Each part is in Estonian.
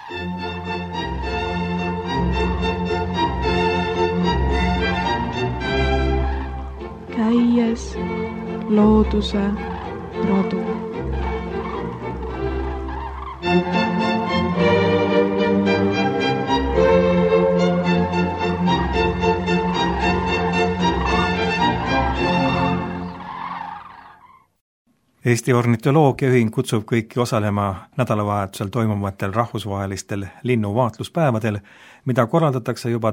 Käies looduse rodu. Eesti Ornitoloogiaühing kutsub kõiki osalema nädalavahetusel toimuvatel rahvusvahelistel linnuvaatluspäevadel, mida korraldatakse juba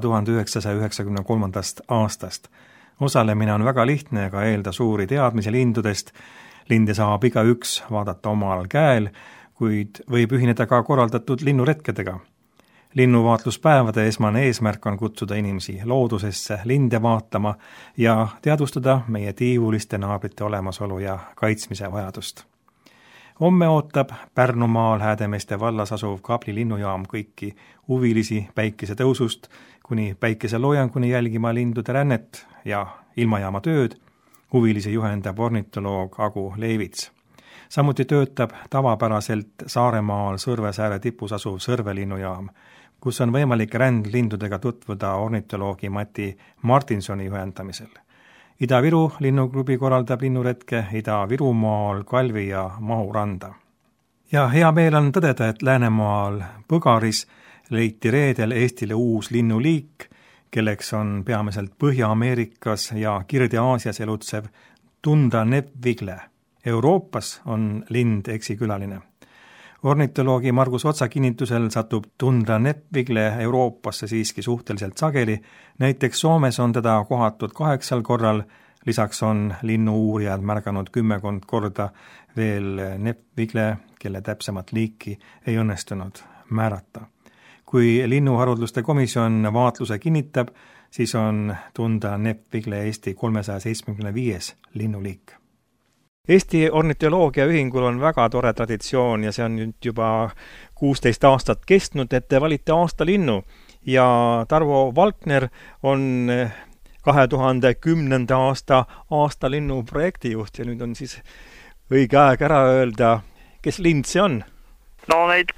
1993. aastast. Osalemine on väga lihtne ega eelda suuri teadmisi lindudest. Linde saab igaüks vaadata omal käel, kuid võib ühineda ka korraldatud linnuretkedega. Linnuvaatluspäevade esmane eesmärk on kutsuda inimesi loodusesse linde vaatlema ja teadvustada meie tiivuliste naabrite olemasolu ja kaitsmise vajadust. Homme ootab Pärnumaal Häädemeeste vallas asuv Kaabli linnujaam kõiki huvilisi päikesetõusust kuni päikeseloojanguni jälgima lindude rännet ja ilmajaama tööd. Huvilisi juhendab ornitoloog Agu Leivits. Samuti töötab tavapäraselt Saaremaal Sõrvesääre tipus asuv Sõrvelinnujaam, kus on võimalik rändlindudega tutvuda ornitoloogi Mati Martinsoni juhendamisel. Ida-Viru linnuklubi korraldab linnuretke Ida-Virumaal Kalvi ja Mahuranda. Ja hea meel on tõdeda, et Läänemaal Põgaris leiti reedel Eestile uus linnuliik, kelleks on peamiselt Põhja-Ameerikas ja Kirde-Aasias elutsev Tundra neppvigle. Euroopas on lind eksikülaline. Ornitoloogi Margus Otsa kinnitusel satub Tundra neppvigle Euroopasse siiski suhteliselt sageli. Näiteks Soomes on teda kohatud 8 korral, lisaks on linnu-uurijad märganud 10 korda veel neppvigle, kelle täpsemat liiki ei õnnestunud määrata. Kui linnuharudluste komisjon vaatluse kinnitab, siis on Tundra neppvigle Eesti 375. linnuliik. Eesti Ornitoloogiaühingul on väga tore traditsioon ja see on nüüd juba 16 aastat kestnud, et te valite aastalinnu ja Tarvo Valkner on 2010. aasta aastalinnu projektijuht ja nüüd on siis õige aeg ära öelda, kes lind see on? No neid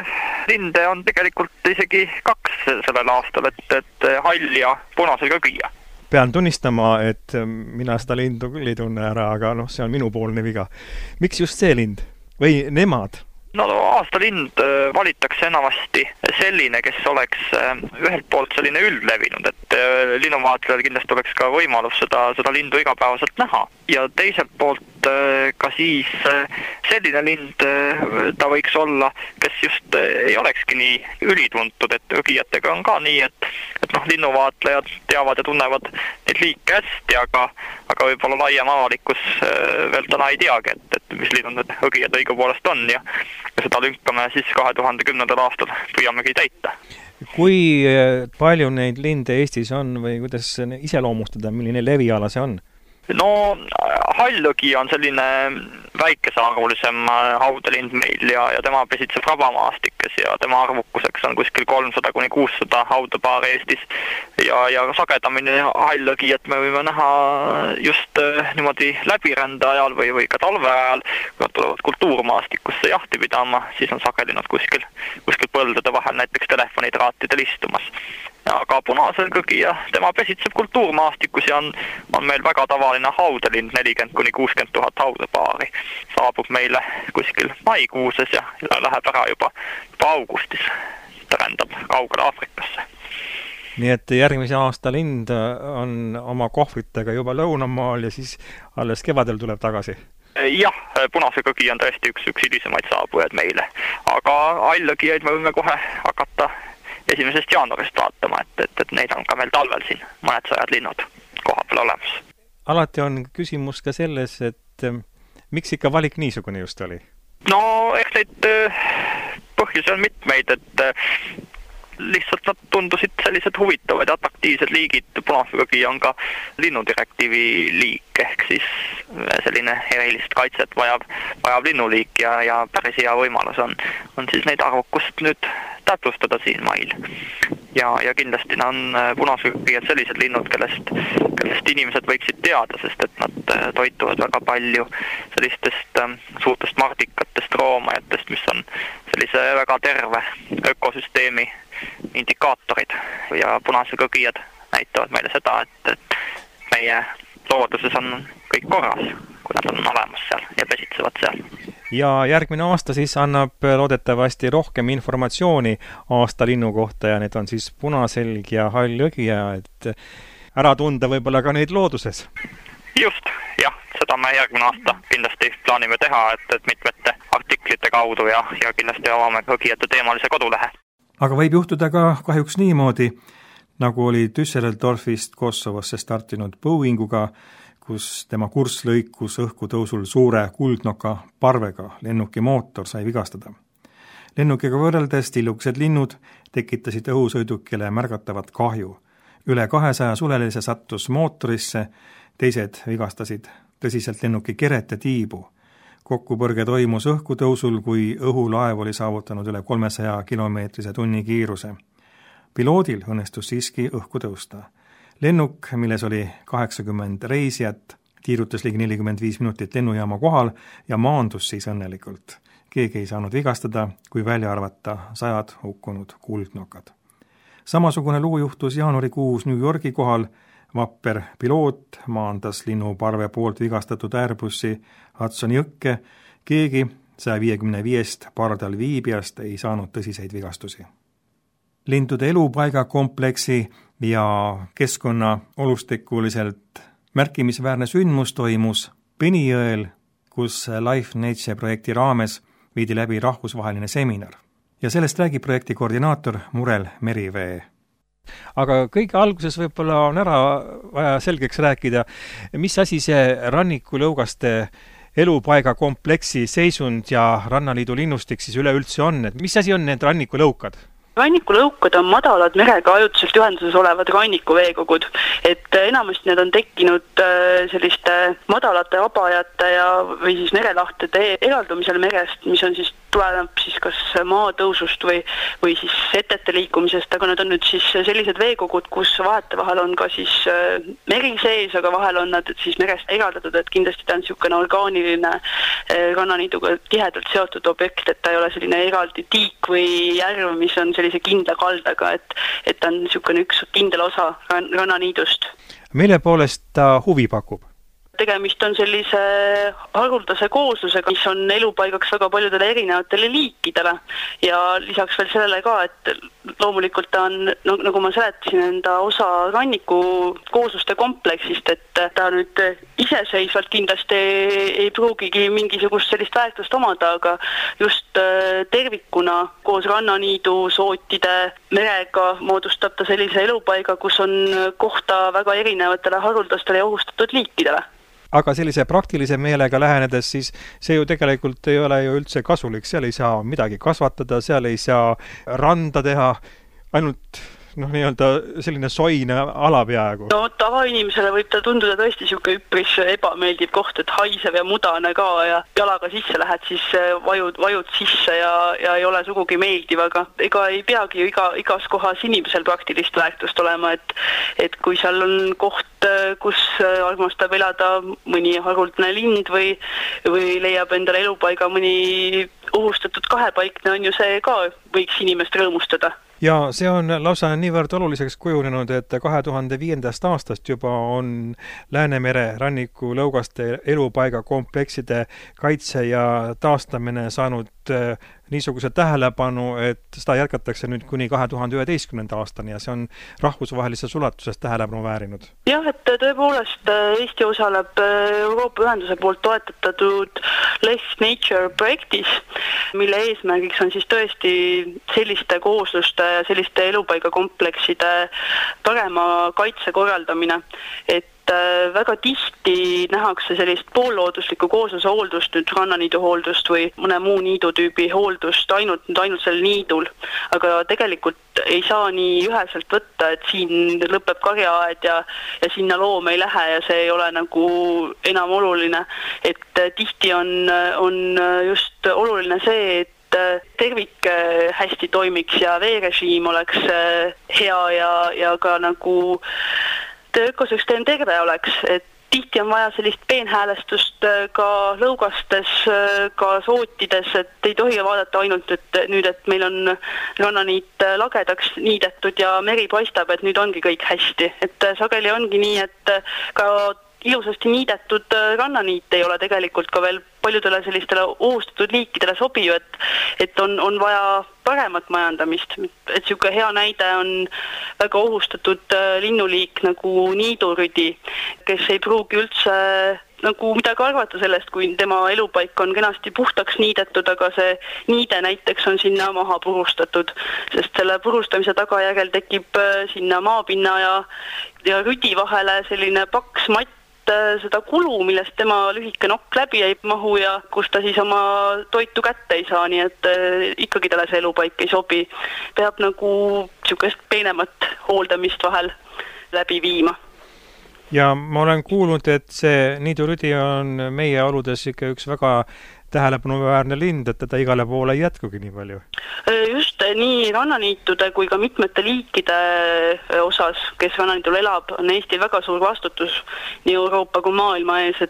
linde on tegelikult isegi 2 sellel aastal, et hall ja punase kögija. Pean tunnistama, et mina seda lindu küll ei tunne ära, aga see on minupoolne viga. Miks just see lind? Või nemad? No aastalind valitakse enamasti selline, kes oleks ühelt poolt selline üldlevinud, et linnuvaatlejal kindlasti oleks ka võimalus seda lindu igapäevaselt näha. Ja teiselt poolt ka siis selline lind ta võiks olla, kes just ei olekski nii ülituntud, et õgijatega on ka nii, et linnuvaatlejad teavad ja tunnevad neid liike hästi, aga võib-olla laiem avalikkus veel täna ei teagi, et mis linnud need õgijad õigupoolest on ja seda lünka me siis 2010. aastal püüamegi täita. Kui palju neid linde Eestis on või kuidas iseloomustada, milline leviala see on? No hallõgi on selline väikesearvulisem haudelind meil ja tema pesitseb rabamaastikes ja tema arvukuseks on kuskil 300-600 haudapaari Eestis ja sagedamini hallõgi, et me võime näha just niimoodi läbirände ajal või ka talve ajal, kui nad tulevad kultuurmaastikusse jahti pidama, siis on sageli nad kuskil põldade vahel näiteks telefonitraatidel istumas. Aga punasel kõgija, tema pesitseb kultuurmaastikus ja on meil väga tavaline haudelind, 40-60 000 haudapaari. Saabub meile kuskil maikuuses ja läheb ära juba augustis. Ta rändab kaugele Aafrikasse. Nii et järgmise aasta lind on oma kohvritega juba lõunamaal ja siis alles kevadel tuleb tagasi? Jah, punase kõgi on tõesti üks hilisemaid saabujaid meile. Aga hallõgijaid me võime kohe hakata 1. jaanuarist vaatama, et neid on ka meil talvel siin mõned sajad linnud koha peal olemas. Alati on küsimus ka selles, et miks ikka valik niisugune just oli? No, eks neid põhjusi on mitmeid, et lihtsalt nad tundusid sellised huvitavad ja atraktiivsed liigid. Punasegõgi on ka linnudirektiivi liik, ehk siis selline erilist kaitset vajab linnuliik ja päris hea võimalus on siis neid arvukust nüüd täpsustada siin mail. Ja kindlasti on punasegõgijad sellised linnud, kellest inimesed võiksid teada, sest et nad toituvad väga palju sellistest suurtest mardikatest, roomajatest, mis on sellise väga terve ökosüsteemi indikaatorid ja punased kõgijad näitavad meile seda, et meie looduses on kõik korras, kui nad on olemas seal ja pesitsevad seal. Ja järgmine aasta siis annab loodetavasti rohkem informatsiooni aastalinnu kohta ja need on siis punaselg ja hall õgija, et ära tunda võib-olla ka neid looduses. Just, jah, seda me järgmine aasta kindlasti plaanime teha, et mitmete artiklite kaudu ja kindlasti avame õgijate teemalise kodulehe. Aga võib juhtuda ka kahjuks niimoodi, nagu oli Düsseldorfist Kosovosse startinud Boeinguga, kus tema kurss lõikus õhku tõusul suure kuldnoka parvega, lennuki mootor sai vigastada. Lennukiga võrreldes tillukesed linnud tekitasid õhusõidukile märgatavat kahju. Üle 200 sulelise sattus mootorisse, teised vigastasid tõsiselt lennuki keret ja tiibu. Kokkupõrge toimus õhku tõusul, kui õhulaev oli saavutanud üle 300 kilomeetrise tunni kiiruse. Piloodil õnnestus siiski õhku tõusta. Lennuk, milles oli 80 reisijat, tiirutas ligi 45 minutit lennujaama kohal ja maandus siis õnnelikult. Keegi ei saanud vigastada, kui välja arvata 100 hukkunud kuldnokad. Samasugune lugu juhtus jaanuarikuus New Yorgi kohal. Vapper piloot maandas linnuparve poolt vigastatud Airbusi Hudsoni jõkke. Keegi 155 pardal viibijast ei saanud tõsiseid vigastusi. Lindude elupaigakompleksi ja keskkonna olustikuliselt märkimisväärne sündmus toimus Penijõel, kus Life Nature projekti raames viidi läbi rahvusvaheline seminar. Ja sellest räägib projekti koordinaator Murel Merivee. Aga kõige alguses võib-olla on ära vaja selgeks rääkida, mis asi see rannikulõugaste elupaigakompleksi seisund ja Rannaliidu linnustik siis üleüldse on, et mis asi on need rannikulõukad? Rannikulõukad on madalad merega ajutiselt ühenduses olevad rannikuveekogud, et enamasti need on tekkinud selliste madalate vabajate või siis merelahtede eraldumisel merest, mis on siis tuleneb siis kas maatõusust või siis setete liikumisest, aga need on nüüd siis sellised veekogud, kus vahetevahel on ka siis meri sees, aga vahel on nad siis merest eraldatud, et kindlasti ta on niisugune orgaaniline Rannaliiduga tihedalt seotud objekt, et ta ei ole selline eraldi tiik või järv, mis on sellise kindla kaldaga, et ta on niisugune üks kindel osa Rannaliidust. Mille poolest ta huvi pakub? Tegemist on sellise haruldase kooslusega, mis on elupaigaks väga paljudele erinevatele liikidele ja lisaks veel sellele ka, et loomulikult ta on, nagu ma seletasin, enda osa ranniku koosluste kompleksist, et ta nüüd iseseisvalt kindlasti ei pruugigi mingisugust sellist väärtust omada, aga just tervikuna koos Rannaliidu, sootide, merega moodustab ta sellise elupaiga, kus on kohta väga erinevatele haruldastele ja ohustatud liikidele. Aga sellise praktilise meelega lähenedes, siis see ju tegelikult ei ole ju üldse kasulik, seal ei saa midagi kasvatada, seal ei saa randa teha, ainult selline soine ala peaaegu. No tavainimesele võib ta tunduda tõesti niisugune üpris ebameeldiv koht, et haisev ja mudane ka ja jalaga sisse lähed, siis vajud sisse ja ei ole sugugi meeldiv, aga ega ei peagi igas kohas inimesel praktilist väärtust olema, et kui seal on koht, kus armastab elada mõni haruldane lind või leiab endale elupaiga mõni ohustatud kahepaikne, on ju see ka võiks inimest rõõmustada. Ja see on lausa niivõrd oluliseks kujunenud, et 2005. aastast juba on Läänemere ranniku lõugaste elupaigakomplekside kaitse ja taastamine saanud niisuguse tähelepanu, et seda jätkatakse nüüd kuni 2011. aastani ja see on rahvusvahelises ulatuses tähelepanu väärinud. Jah, et tõepoolest Eesti osaleb Euroopa Ühenduse poolt toetatud Life Nature projektis, mille eesmärgiks on siis tõesti selliste koosluste ja selliste elupaigakomplekside parema kaitse korraldamine, et väga tihti nähakse sellist poollooduslikku koosluse hooldust, nüüd Rannaliidu hooldust või mõne muu niidutüübi hooldust ainult sellel niidul, aga tegelikult ei saa nii üheselt võtta, et siin lõpeb karjaaed ja sinna loom ei lähe ja see ei ole nagu enam oluline, et tihti on just oluline see, et tervik hästi toimiks ja veerežiim oleks hea ja ka nagu ökosüsteem terve oleks, et tihti on vaja sellist peenhäälestust ka lõugastes, ka sootides, et ei tohi vaadata ainult, et meil on rannaniit lagedaks niidetud ja meri paistab, et nüüd ongi kõik hästi. Et sageli ongi nii, et ka ilusasti niidetud rannaniit ei ole tegelikult ka veel paljudele sellistele ohustatud liikidele sobiv, et on vaja paremat majandamist. Et siuke hea näide on väga ohustatud linnuliik nagu niidurüdi, kes ei pruugi üldse nagu midagi arvata sellest, kui tema elupaik on kenasti puhtaks niidetud, aga see niide näiteks on sinna maha purustatud, sest selle purustamise tagajärjel tekib sinna maapinna ja rüdi vahele selline paks matt, seda kulu, millest tema lühike nokk läbi ei mahu ja kus ta siis oma toitu kätte ei saa, nii et ikkagi talle see elupaik ei sobi. Peab nagu niisugust peenemat hooldamist vahel läbi viima. Ja ma olen kuulnud, et see niidurüdi on meie oludes ikka üks väga tähelepanuväärne lind, et teda igale poole ei jätkugi nii palju. Just nii rannaniitude kui ka mitmete liikide osas, kes rannaniitul elab, on Eestil väga suur vastutus nii Euroopa kui maailma ees,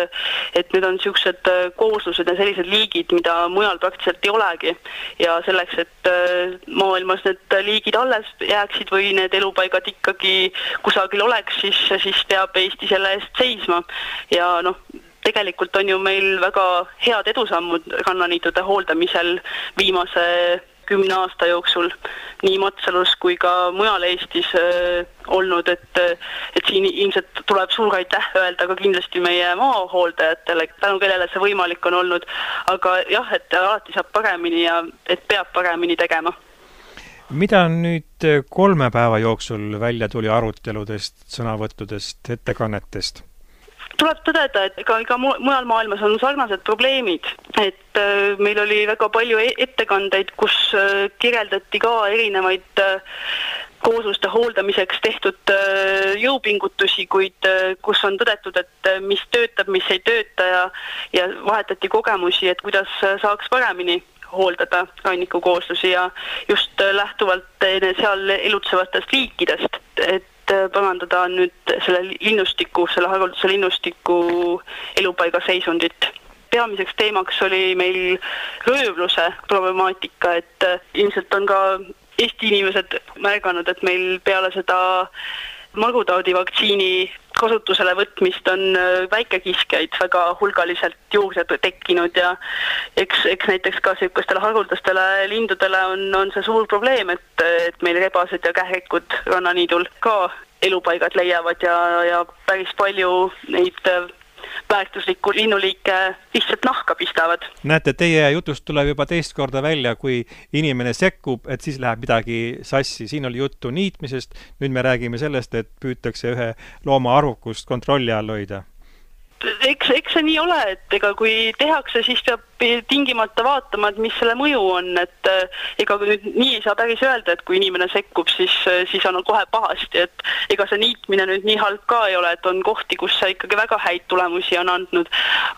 et need on niisugused kooslused ja sellised liigid, mida mujal praktiliselt ei olegi. Ja selleks, et maailmas need liigid alles jääksid või need elupaigad ikkagi kusagil oleks, siis peab Eesti selle eest seisma. Ja tegelikult on ju meil väga head edusammud rannaniitude hooldamisel viimase 10 aasta jooksul, nii Matsalus kui ka mujal Eestis olnud, et siin ilmselt tuleb suur aitäh öelda ka kindlasti meie maahooldajatele, tänu kellele see võimalik on olnud, aga jah, et alati saab paremini ja et peab paremini tegema. Mida nüüd 3 päeva jooksul välja tuli aruteludest, sõnavõttudest, ettekannetest? Tuleb tõdeda, et ega mujal maailmas on sarnased probleemid, et meil oli väga palju ettekandeid, kus kirjeldati ka erinevaid koosluste hooldamiseks tehtud jõupingutusi, kuid kus on tõdetud, et mis töötab, mis ei tööta ja vahetati kogemusi, et kuidas saaks paremini hooldada rannikukooslusi ja just lähtuvalt seal elutsevatest liikidest, et parandada nüüd selle haruldase linnustiku elupaiga seisundit. Peamiseks teemaks oli meil röövluse problemaatika, et ilmselt on ka Eesti inimesed märganud, et meil peale seda marutaudi vaktsiini kasutusele võtmist on väikekiskjaid väga hulgaliselt juurde tekkinud ja eks näiteks ka niisugustele haruldastele lindudele on see suur probleem, et meil rebased ja kährikud rannaniidul ka elupaigad leiavad ja päris palju neid väärtuslikku linnuliike lihtsalt nahka pistavad. Näete, teie jutust tuleb juba teist korda välja, kui inimene sekkub, et siis läheb midagi sassi. Siin oli juttu niitmisest, nüüd me räägime sellest, et püütakse ühe looma arvukust kontrolli all hoida. Eks see nii ole, et ega kui tehakse, siis peab tingimata vaatama, et mis selle mõju on, et ega nüüd nii ei saa päris öelda, et kui inimene sekkub, siis on kohe pahasti, et ega see niitmine nüüd nii halb ka ei ole, et on kohti, kus see ikkagi väga häid tulemusi on andnud,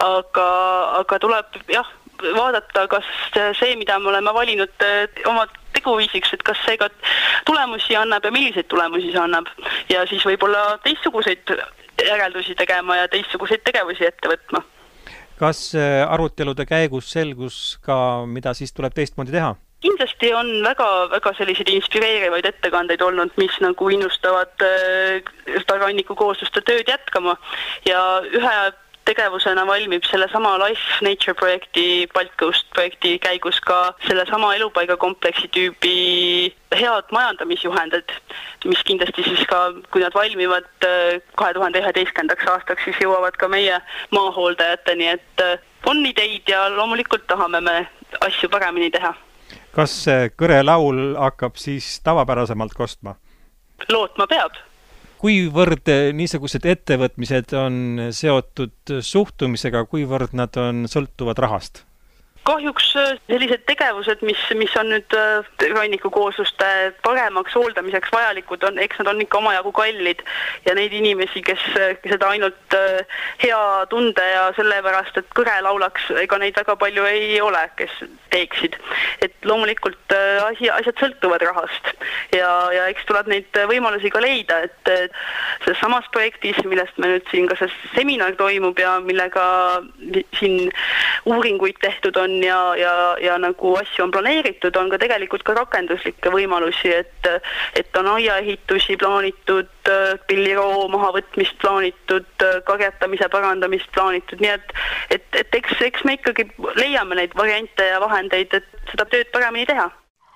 aga tuleb vaadata, kas see, mida me oleme valinud oma teguviisiks, et kas see ka tulemusi annab ja milliseid tulemusi see annab ja siis võib-olla teistsuguseid järeldusi tegema ja teistsuguseid tegevusi ette võtma. Kas arutelude käigus selgus ka, mida siis tuleb teistmoodi teha? Kindlasti on väga selliseid inspireerivaid ettekandeid olnud, mis nagu innustavad seda rannikukoosluste tööd jätkama ja ühe tegevusena valmib sellesama Life Nature projekti, Baltic Coast projekti käigus ka sellesama elupaiga kompleksi tüübi head majandamisjuhendid, mis kindlasti siis ka, kui nad valmivad 2011. aastaks, siis jõuavad ka meie maahooldajateni, et on ideid ja loomulikult tahame me asju paremini teha. Kas kõrelaul hakkab siis tavapärasemalt kostma? Lootma peab. Kuivõrd niisugused ettevõtmised on seotud suhtumisega, kuivõrd nad on sõltuvad rahast? kahjuks sellised tegevused, mis on nüüd rannikukoosluste paremaks hooldamiseks vajalikud, eks nad on ikka omajagu kallid ja neid inimesi, kes seda ainult hea tunde ja sellepärast, et kõre laulaks, ega neid väga palju ei ole, kes teeksid. Et loomulikult asjad sõltuvad rahast ja eks tuleb neid võimalusi ka leida, et selles samas projektis, millest me nüüd siin ka see seminar toimub ja millega siin uuringuid tehtud on ja nagu asju on planeeritud, on ka tegelikult ka rakenduslikke võimalusi, et on aiaehitusi plaanitud, pilliroo mahavõtmist plaanitud, karjatamise parandamist plaanitud, nii et eks me ikkagi leiame neid variante ja vahendeid, et seda tööd paremini teha.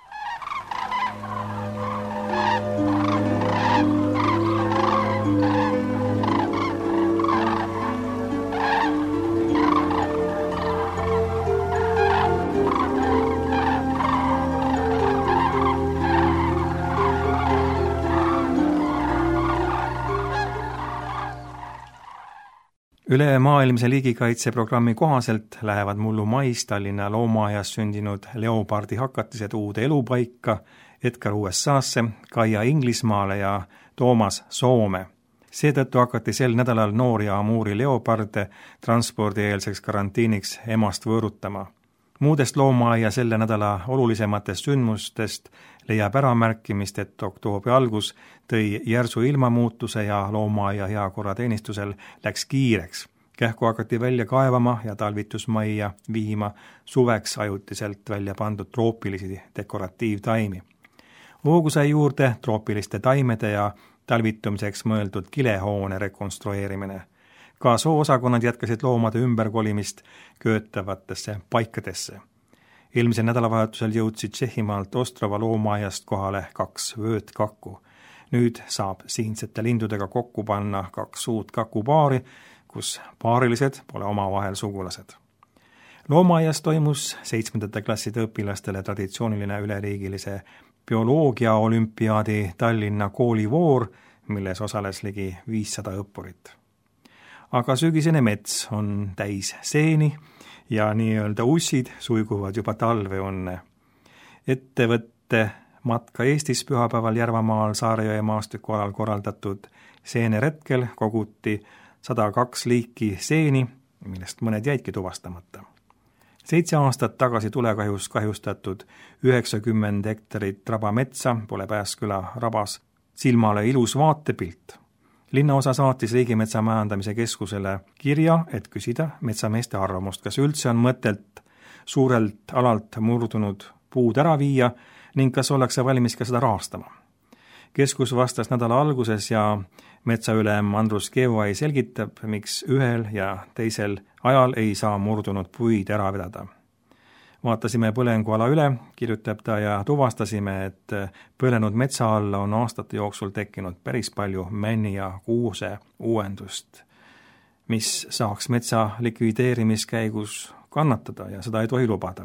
Ülemaailmse liigikaitseprogrammi kohaselt lähevad mullu mais Tallinna loomaaias sündinud leopardi hakatised uude elupaika, Edgar USA'sse, Kaia Inglismaale ja Toomas Soome. Seetõttu hakati sel nädalal noori Amuri leoparde transpordieelseks karantiiniks emast võõrutama. Muudest loomaaia selle nädala olulisematest sündmustest leiab äramärkimist, et oktoobri algus tõi järsu ilmamuutuse ja loomaaia heakorrateenistusel läks kiireks. Kähku hakati välja kaevama ja talvitusmajja viima suveks ajutiselt välja pandud troopilisi dekoratiivtaimi. Hoogu sai juurde troopiliste taimede ja talvitumiseks mõeldud kilehoone rekonstrueerimine. Ka sooosakonnad jätkasid loomade ümberkolimist köötavatesse paikadesse. Eelmisel nädalavahetusel jõudsid Tšehhimaalt Ostrava loomaaiast kohale 2 vöötkakku. Nüüd saab siinsete lindudega kokku panna 2 uut kakupaari, kus paarilised pole omavahel sugulased. Loomaaias toimus 7. klasside õpilastele traditsiooniline üleriigilise bioloogia olümpiaadi Tallinna koolivoor, milles osales ligi 500 õppurit. Aga sügisene mets on täis seeni ja nii-öelda ussid suiguvad juba talveunne. Ettevõtte Matka Eestis pühapäeval Järvamaal Saarejõe maastikualal korraldatud seeneretkel koguti 102 liiki seeni, millest mõned jäidki tuvastamata. 7 aastat tagasi tulekahjus kahjustatud 90 hektarit rabametsa pole Pääsküla rabas silmale ilus vaatepilt. Linnaosa saatis Riigimetsa Majandamise Keskusele kirja, et küsida metsameeste arvamust, kas üldse on mõttelt suurelt alalt murdunud puud ära viia ning kas ollakse valmis ka seda rahastama. Keskus vastas nädala alguses ja metsaülem Andrus Kevai selgitab, miks ühel ja teisel ajal ei saa murdunud puid ära vedada. Vaatasime põlenguala üle, kirjutab ta, ja tuvastasime, et põlenud metsa alla on aastate jooksul tekkinud päris palju männi ja kuuse uuendust, mis saaks metsa likvideerimiskäigus kannatada ja seda ei tohi lubada.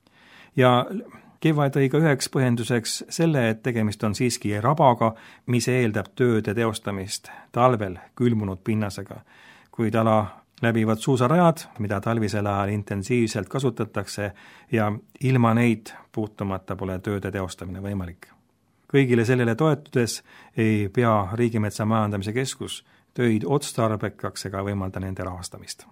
Ja Kevai tõi ka üheks põhjenduseks selle, et tegemist on siiski rabaga, mis eeldab tööde teostamist talvel külmunud pinnasega, kuid ala läbivad suusarajad, mida talvisel ajal intensiivselt kasutatakse ja ilma neid puutumata pole tööde teostamine võimalik. Kõigile sellele toetudes ei pea Riigimetsa Majandamise Keskus töid otstarbekaks ega võimalda nende rahastamist.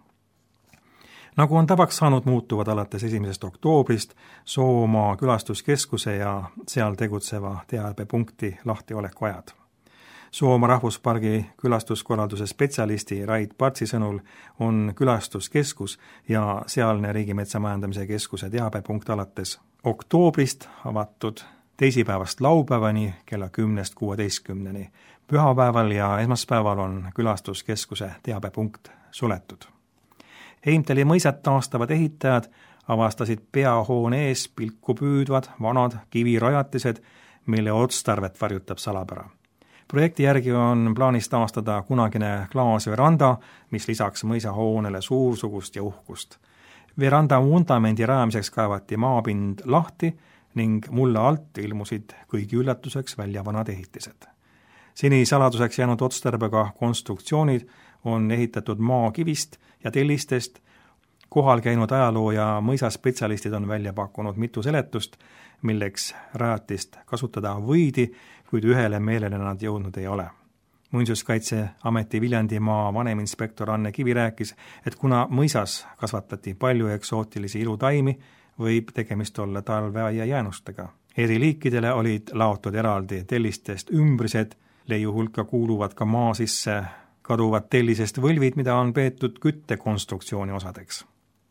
Nagu on tavaks saanud, muutuvad alates 1. oktoobrist Soomaa külastuskeskuse ja seal tegutseva teabepunkti lahtioleku ajad. Soomaa rahvuspargi külastuskorralduse spetsialisti Rait Partsi sõnul on külastuskeskus ja sealne Riigimetsa Majandamise Keskuse teabepunkt alates oktoobrist avatud teisipäevast laupäevani kella 10–16. Pühapäeval ja esmaspäeval on külastuskeskuse teabepunkt suletud. Heimtali mõisat taastavad ehitajad avastasid peahoone ees pilku püüdvad vanad kivirajatised, mille otstarvet varjutab salapära. Projekti järgi on plaanis taastada kunagine klaasveranda, mis lisaks mõisahoonele suursugust ja uhkust. Veranda vundamendi rajamiseks kaevati maapind lahti ning mulla alt ilmusid kõigi üllatuseks välja vanad ehitised. Seni saladuseks jäänud otstarbega konstruktsioonid on ehitatud maakivist ja tellistest, Kohal käinud ajaloo ja mõisaspetsialistid on välja pakkunud mitu seletust, milleks rajatist kasutada võidi, kuid ühele meelele nad jõudnud ei ole. Muinsuskaitseameti Viljandimaa vaneminspektor Anne Kivi rääkis, et kuna mõisas kasvatati palju eksootilisi ilutaimi, võib tegemist olla talveaia jäänustega. Eri liikidele olid laotud eraldi tellistest ümbrised, leiu hulka kuuluvad ka maa sisse kaduvad tellisest võlvid, mida on peetud küttekonstruktsiooni osadeks.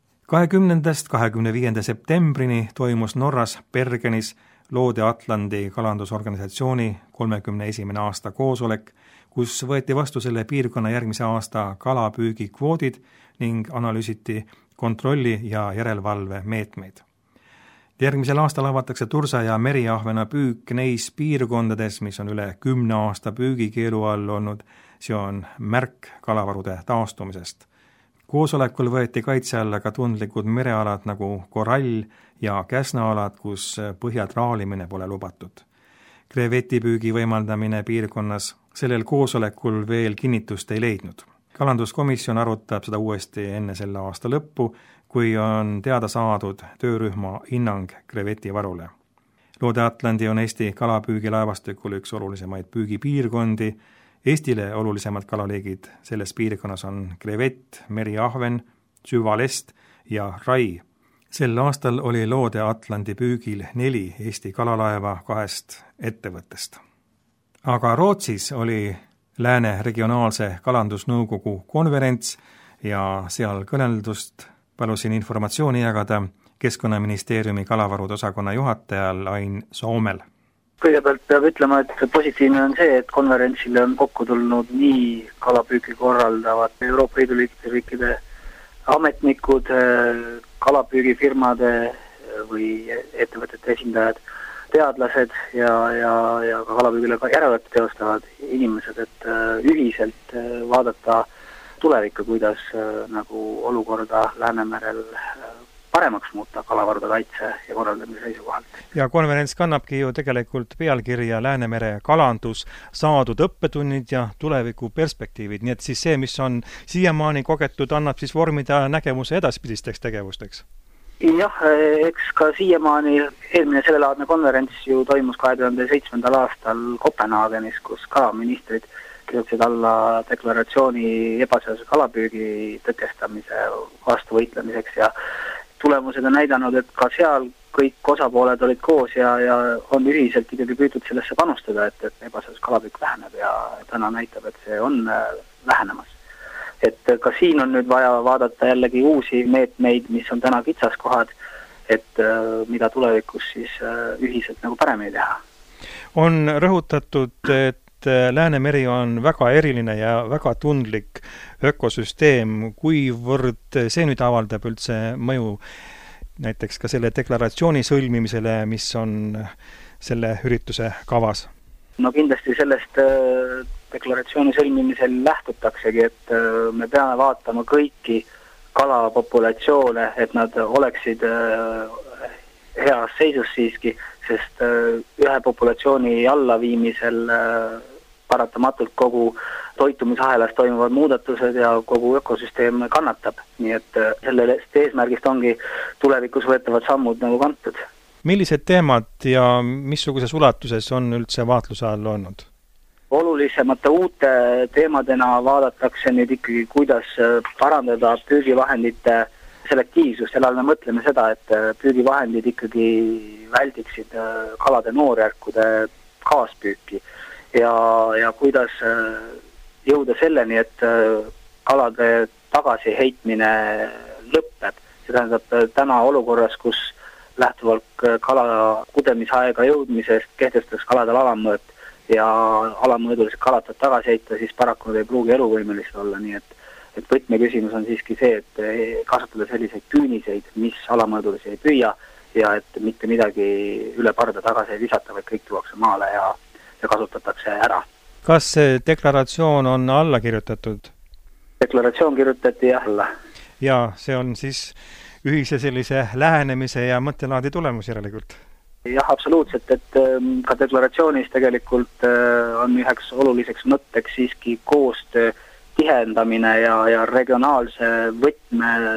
20.–25. septembrini toimus Norras Bergenis Loode-Atlandi kalandusorganisatsiooni 31. aasta koosolek, kus võeti vastu selle piirkonna järgmise aasta kalapüügikvoodid ning analüüsiti kontrolli ja järelevalve meetmeid. Järgmisel aastal avatakse tursa ja meriahvena püük neis piirkondades, mis on üle 10 aasta püügikeelu all olnud, see on märk kalavarude taastumisest. Koosolekul võeti kaitse alla ka tundlikud merealad nagu korall ja käsnaalad, kus põhjatraalimine pole lubatud. Krevetipüügi võimaldamine piirkonnas sellel koosolekul veel kinnitust ei leidnud. Kalanduskomisjon arutab seda uuesti enne selle aasta lõppu, kui on teada saadud töörühma hinnang krevetivarule. Loode-Atlandi on Eesti kalapüügilaevastikul üks olulisemaid püügipiirkondi. Eestile olulisemad kalaliigid selles piirkonnas on krevet, meriahven, süvalest ja rai. Sel aastal oli Loode-Atlandi püügil 4 Eesti kalalaeva 2 ettevõttest. Aga Rootsis oli Lääne regionaalse kalandusnõukogu konverents ja seal kõneldust palusin informatsiooni jagada Keskkonnaministeeriumi kalavarude osakonna juhatajal Ain Soomel. Kõigepealt peab ütlema, et positiivne on see, et konverentsile on kokku tulnud nii kalapüüki korraldavad Euroopa Liidu liikmesriikide ametnikud, kalapüügifirmade või ettevõtete esindajad, teadlased ja ka kalapüügile järelevalvet teostavad inimesed, et ühiselt vaadata tulevikku, kuidas nagu olukorda Läänemerel paremaks muuta kalavarude kaitse ja korraldamise seisukohalt. Ja konverents kannabki ju tegelikult pealkirja Läänemere kalandus, saadud õppetunnid ja tuleviku perspektiivid, nii et siis see, mis on siiamaani kogetud, annab siis vormida nägemuse edaspidisteks tegevusteks. Jah, eks ka siiamaani eelmine sellelaadne konverents ju toimus 2007. aastal Kopenhaagenis, kus kalaministrid kirjutasid alla deklaratsiooni ebaseaduse kalapüügi tõkestamise vastu võitlemiseks ja tulemused on näidanud, et ka seal kõik osapooled olid koos ja on ühiselt ikkagi püütud sellesse panustada, et ebaseadus kalapüük väheneb ja täna näitab, et see on vähenemas. Et ka siin on nüüd vaja vaadata jällegi uusi meetmeid, mis on täna kitsaskohad, et mida tulevikus siis ühiselt nagu paremini teha. On rõhutatud, et Läänemeri on väga eriline ja väga tundlik ökosüsteem, kuivõrd see nüüd avaldab üldse mõju näiteks ka selle deklaratsiooni sõlmimisele, mis on selle ürituse kavas? No kindlasti sellest deklaratsiooni sõlmimisel lähtutaksegi, et me peame vaatama kõiki kalapopulatsioone, et nad oleksid heas seisus siiski, sest ühe populatsiooni allaviimisel paratamatult kogu toitumisahelas toimuvad muudatused ja kogu ökosüsteem kannatab. Nii et sellest eesmärgist ongi tulevikus võetavad sammud nagu kantud. Millised teemad ja missuguses ulatuses on üldse vaatluse all olnud? Olulisemate uute teemadena vaadatakse nüüd ikkagi, kuidas parandada püügivahendite selektiivsust, selle all me mõtleme seda, et püügivahendid ikkagi väldiksid kalade noorjärkude kaaspüüki ja kuidas jõuda selleni, et kalade tagasiheitmine lõpeb. See tähendab täna olukorras, kus lähtuvalt kala kudemisaega jõudmisest kehtestaks kaladel alammõõt ja alammõõdulised kalad tagasi heita, siis paraku ei pruugi eluvõimelised olla, nii et võtmeküsimus on siiski see, et kasutada selliseid küüniseid, mis alamõõdulisi ei püüa ja et mitte midagi üle parda tagasi ei visata, vaid kõik tuuakse maale ja kasutatakse ära. Kas see deklaratsioon on alla kirjutatud? Deklaratsioon kirjutati alla. Ja see on siis ühise sellise lähenemise ja mõttelaadi tulemus järelikult? Jah, absoluutselt, et ka deklaratsioonis tegelikult on üheks oluliseks mõtteks siiski koostöö tihendamine ja regionaalse võtme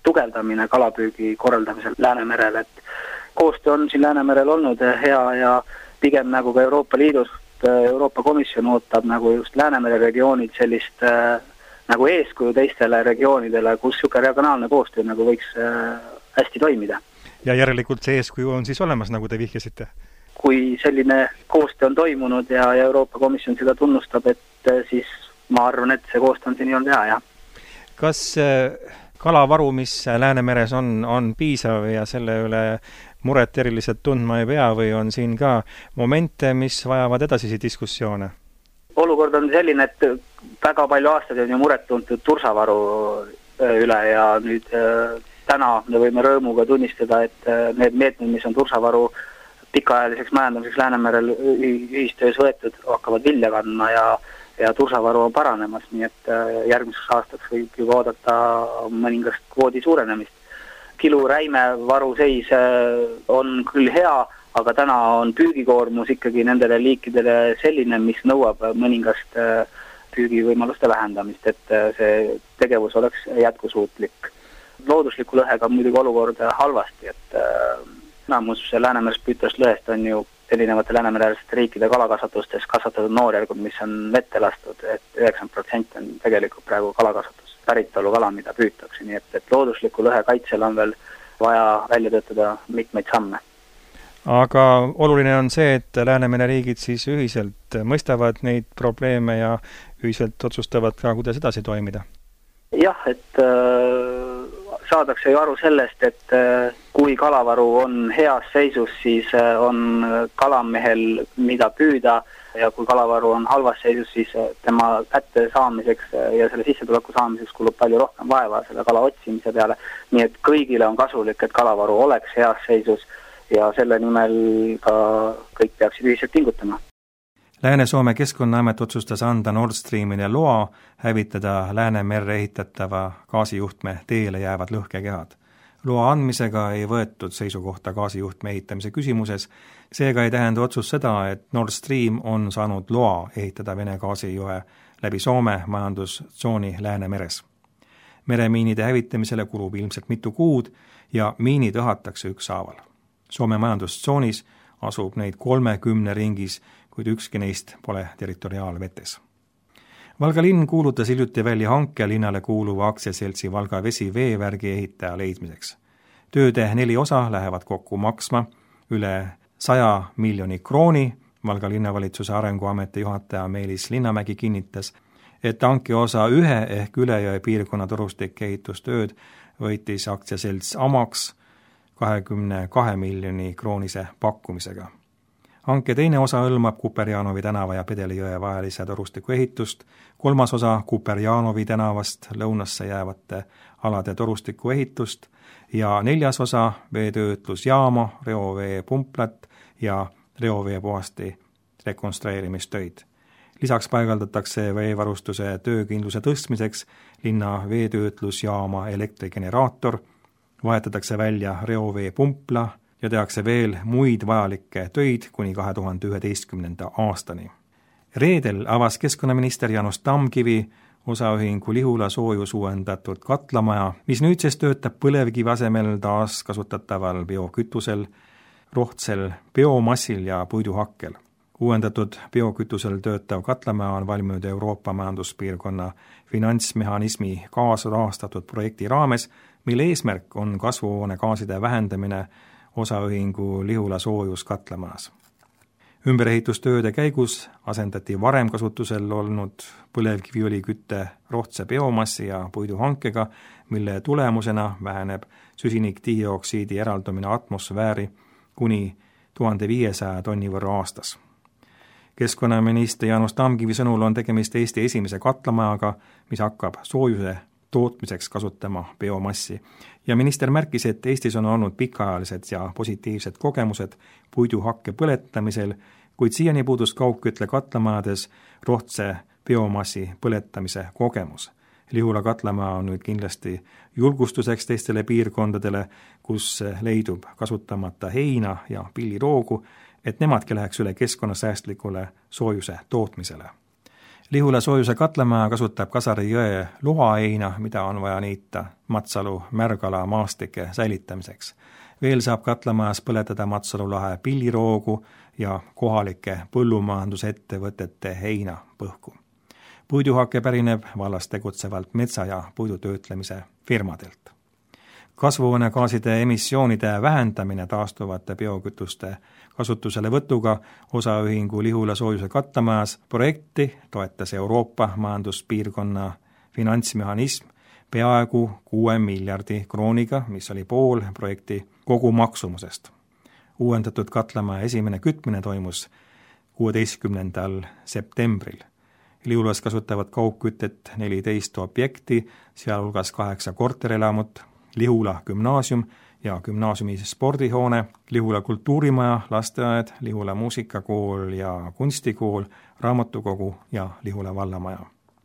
tugevdamine kalapüügi korraldamisel Läänemerel, et koostöö on siin Läänemerel olnud hea ja pigem nagu ka Euroopa Liidust, Euroopa Komisjon ootab nagu just Läänemere regioonid sellist nagu eeskuju teistele regioonidele, kus niisugune regionaalne koostöö nagu võiks hästi toimida. Ja järelikult see eeskuju on siis olemas, nagu te vihjasite? Kui selline koostöö on toimunud ja Euroopa Komisjon seda tunnustab, et siis ma arvan, et see koostöö on siin olnud hea, jah. Kas kalavaru, mis Läänemeres on piisav ja selle üle muret eriliselt tundma ei pea või on siin ka momente, mis vajavad edasisi diskussioone? Olukord on selline, et väga palju aastaid on ju muret tuntud tursavaru üle ja nüüd täna me võime rõõmuga tunnistada, et need meetmed, mis on tursavaru pikaajaliseks majandamiseks Läänemerel ühistöös võetud, hakkavad vilja kandma ja tursavaru on paranemas, nii et järgmiseks aastaks võib juba oodata mõningast kvoodi suurenemist. Kiluräime varu seis on küll hea, aga täna on püügikoormus ikkagi nendele liikidele selline, mis nõuab mõningast püügivõimaluste vähendamist, et see tegevus oleks jätkusuutlik. Loodusliku lõhega on muidugi olukord halvasti, et enamus Läänemeres püütavast lõhest on ju erinevate Läänemereaalsete riikide kalakasvatustes kasvatatud noorjärgud, mis on vette lastud, et 90% on tegelikult praegu kalakasvatus päritolu kala, mida püütakse, nii et loodusliku lõhe kaitsel on veel vaja välja töötada mitmeid samme. Aga oluline on see, et Läänemere riigid siis ühiselt mõistavad neid probleeme ja ühiselt otsustavad ka, kuidas edasi toimida. Jah, et saadakse ju aru sellest, et kui kalavaru on heas seisus, siis on kalamehel mida püüda ja kui kalavaru on halvas seisus, siis tema kätte saamiseks ja selle sissetuleku saamiseks kulub palju rohkem vaeva selle kala otsimise peale. Nii et kõigile on kasulik, et kalavaru oleks heas seisus ja selle nimel ka kõik peaksid ühiselt pingutama. Lääne-Soome Keskkonnaamet otsustas anda Nord Streamile loa hävitada Läänemerre ehitatava gaasijuhtme teele jäävad lõhkekehad. Loa andmisega ei võetud seisukohta gaasijuhtme ehitamise küsimuses, seega ei tähenda otsus seda, et Nord Stream on saanud loa ehitada Vene gaasijoe läbi Soome majandustsooni Läänemeres. Meremiinide hävitamisele kulub ilmselt mitu kuud ja miinid õhatakse ükshaaval. Soome majandustsoonis asub neid 30 ringis, kuid ükski neist pole territoriaalvetes. Valga linn kuulutas hiljuti välja hanke linnale kuuluva aktsiaseltsi Valga Vesi veevärgi ehitaja leidmiseks. Tööde 4 osa lähevad kokku maksma üle 100 miljoni krooni. Valga linnavalitsuse arenguameti juhataja Meelis Linnamägi kinnitas, et hanke osa 1 ehk Ülejõe piirkonna torustik ehitustööd võitis aktsiaselts Amax 22 miljoni kroonise pakkumisega. Hanke teine osa hõlmab Kuperjanovi tänava ja Pedelijõe vahelise torustiku ehitust, 3. osa Kuperjanovi tänavast lõunasse jäävate alade torustiku ehitust ja 4. osa veetöötlusjaama, reovee pumplat ja reovee puhasti rekonstrueerimistöid. Lisaks paigaldatakse veevarustuse töökindluse tõstmiseks linna veetöötlusjaama elektrigeneraator, vahetatakse välja reovee pumpla ja tehakse veel muid vajalikke töid kuni 2011. aastani. Reedel avas keskkonnaminister Jaanus Tamkivi osaühingu Lihula soojus uuendatud katlamaja, mis nüüdsest töötab põlevkivi asemel taaskasutataval biokütusel, rohtsel biomassil ja puiduhakkel. Uuendatud biokütusel töötav katlamaja on valminud Euroopa majanduspiirkonna finantsmehhanismi kaasrahastatud projekti raames, mille eesmärk on kasvuhoonegaaside vähendamine osaühingu Lihula soojus katlamajas. Ümberehitustööde käigus asendati varem kasutusel olnud põlevkiviõlikütte rohtse biomassi ja puiduhankega, mille tulemusena väheneb süsinikdioksiidi eraldumine atmosfääri kuni 1500 tonni võrra aastas. Keskkonnaminister Jaanus Tamkivi sõnul on tegemist Eesti esimese katlamajaga, mis hakkab soojuse tootmiseks kasutama biomassi. Ja minister märkis, et Eestis on olnud pikaajalised ja positiivsed kogemused puiduhakke põletamisel, kuid siiani puudus kaugkütle katlamajades rohtse biomassi põletamise kogemus. Lihula katlamaja on nüüd kindlasti julgustuseks teistele piirkondadele, kus leidub kasutamata heina ja pilliroogu, et nemadki läheks üle keskkonnasäästlikule soojuse tootmisele. Lihula soojuse katlamaja kasutab Kasari jõe luhaheina, mida on vaja niita Matsalu märgala maastike säilitamiseks. Veel saab katlamajas põletada Matsalu lahe pilliroogu ja kohalike põllumajandusettevõtete heinapõhku. Puiduhake pärineb vallas tegutsevalt metsa- ja puidutöötlemise firmadelt. Kasvuhoonegaaside emissioonide vähendamine taastuvate biokütuste kasutuselevõtuga osaühingu Lihula soojuse katlamajas projekti toetas Euroopa majanduspiirkonna finantsmehhanism peaaegu 6 miljardi krooniga, mis oli pool projekti kogu maksumusest. Uuendatud katlamaja esimene kütmine toimus 16. septembril. Lihulas kasutavad kaugkütet 14 objekti, sealhulgas 8 korterelamut, Lihula gümnaasium ja gümnaasiumi spordihoone, Lihula kultuurimaja, lasteaed, Lihula muusikakool ja kunstikool, raamatukogu ja Lihula vallamaja.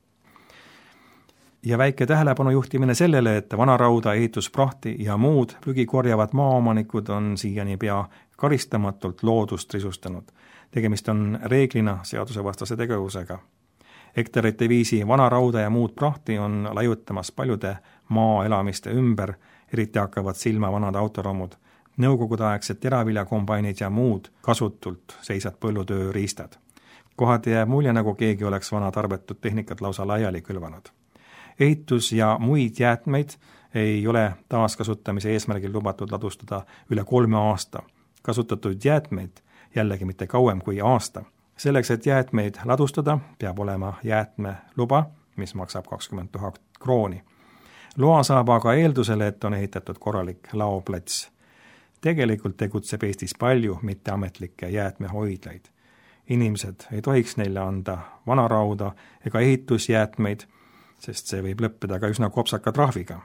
Ja väike tähelepanu juhtimine sellele, et vanarauda, ehitusprahti ja muud prügi korjavad maaomanikud on siiani pea karistamatult loodust risustanud. Tegemist on reeglina seadusevastase tegevusega. Hektarite viisi vanarauda ja muud prahti on laiutamas paljude maaelamiste ümber, eriti hakkavad silma vanad autoromud, nõukogudeaegsed teraviljakombainid ja muud kasutult seisad põllutööriistad. Kohati jääb mulje, nagu keegi oleks vana tarbetut tehnikat lausa laiali külvanud. Ehitus ja muid jäätmeid ei ole taaskasutamise eesmärgil lubatud ladustada üle 3 aasta. Kasutatud jäätmeid jällegi mitte kauem kui aasta. Selleks, et jäätmeid ladustada, peab olema jäätmeluba, mis maksab 20 000 krooni. Loa saab aga eeldusele, et on ehitatud korralik laoplats. Tegelikult tegutseb Eestis palju mitteametlikke jäätmehoidlaid. Inimesed ei tohiks neile anda vanarauda ega ehitusjäätmeid, sest see võib lõppeda ka üsna kopsaka trahviga.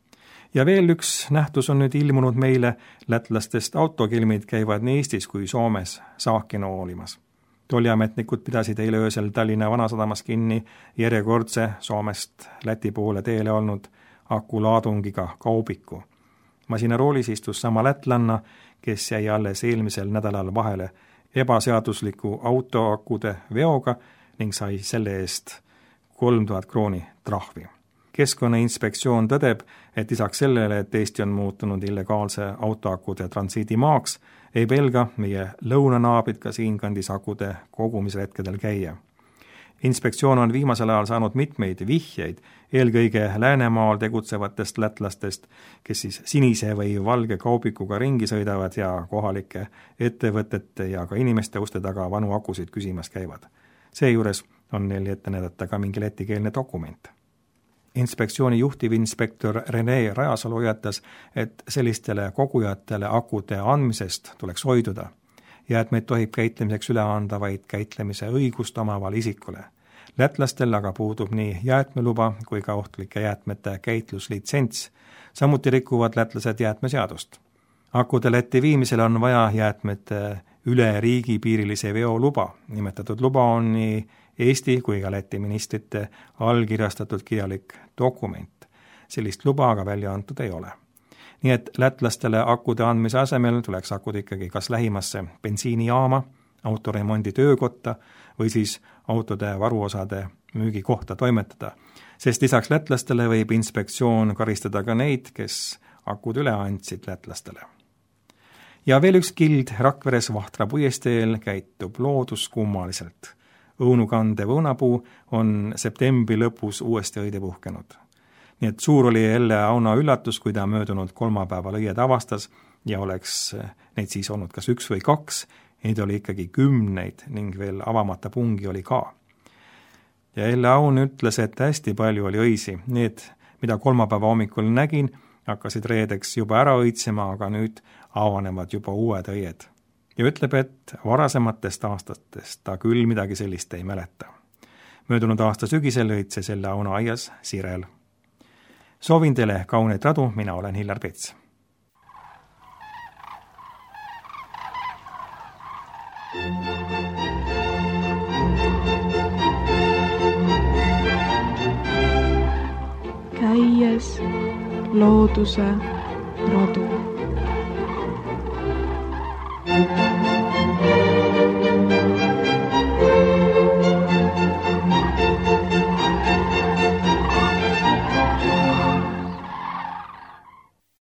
Ja veel üks nähtus on nüüd ilmunud meile, lätlastest autokilmid käivad nii Eestis kui Soomes saaki noolimas. Tolliametnikud pidasid eile öösel Tallinna Vanasadamas kinni järjekordse Soomest Läti poole teele olnud akulaadungiga kaubiku. Masinaroolis istus sama lätlanna, kes jäi alles eelmisel nädalal vahele ebaseadusliku autoakude veoga ning sai selle eest 3000 krooni trahvi. Keskkonnainspektsioon tõdeb, et lisaks sellele, et Eesti on muutunud illegaalse autoakude transiidimaaks, ei pelga meie lõunanaabrid ka siinkandis akude kogumisretkedel käia. Inspektsioon on viimasel ajal saanud mitmeid vihjeid, eelkõige Läänemaal tegutsevatest lätlastest, kes siis sinise või valge kaubikuga ringi sõidavad ja kohalike ettevõtete ja ka inimeste uste taga vanu akusid küsimas käivad. Seejuures on neil ette näidata ka mingi lätikeelne dokument. Inspektsiooni juhtivinspektor Rene Rajasalu hoiatas, et sellistele kogujatele akude andmisest tuleks hoiduda. Jäätmeid tohib käitlemiseks üle anda vaid käitlemise õigust omaval isikule. Lätlastel aga puudub nii jäätmeluba kui ka ohtlike jäätmete käitluslitsents. Samuti rikuvad lätlased jäätmeseadust. Akude Lätti viimisel on vaja jäätmete üle riigipiirilise veo luba. Nimetatud luba on nii Eesti kui ka Läti ministrite allkirjastatud kirjalik dokument. Sellist luba aga välja antud ei ole. Nii et lätlastele akude andmise asemel tuleks akud ikkagi kas lähimasse bensiinijaama, autoremondi töökotta või siis autode varuosade müügikohta toimetada, sest lisaks lätlastele võib inspektsioon karistada ka neid, kes akud üle andsid lätlastele. Ja veel üks kild Rakveres Vahtra puiesteel käitub loodus kummaliselt. Õunukandev õunapuu on septembri lõpus uuesti õide puhkenud. Nii et suur oli Elle Auna üllatus, kui ta möödunud kolmapäeval õied avastas ja oleks neid siis olnud kas 1 või 2, neid oli ikkagi 10 ning veel avamata pungi oli ka. Ja Elle Aun ütles, et hästi palju oli õisi. Need, mida kolmapäeva hommikul nägin, hakkasid reedeks juba ära õitsema, aga nüüd avanevad juba uued õied. Ja ütleb, et varasematest aastatest ta küll midagi sellist ei mäleta. Möödunud aasta sügisel õitses Elle Auna aias sirel. Soovin teile kauneid radu, mina olen Hillar Pets. Käies looduse radu.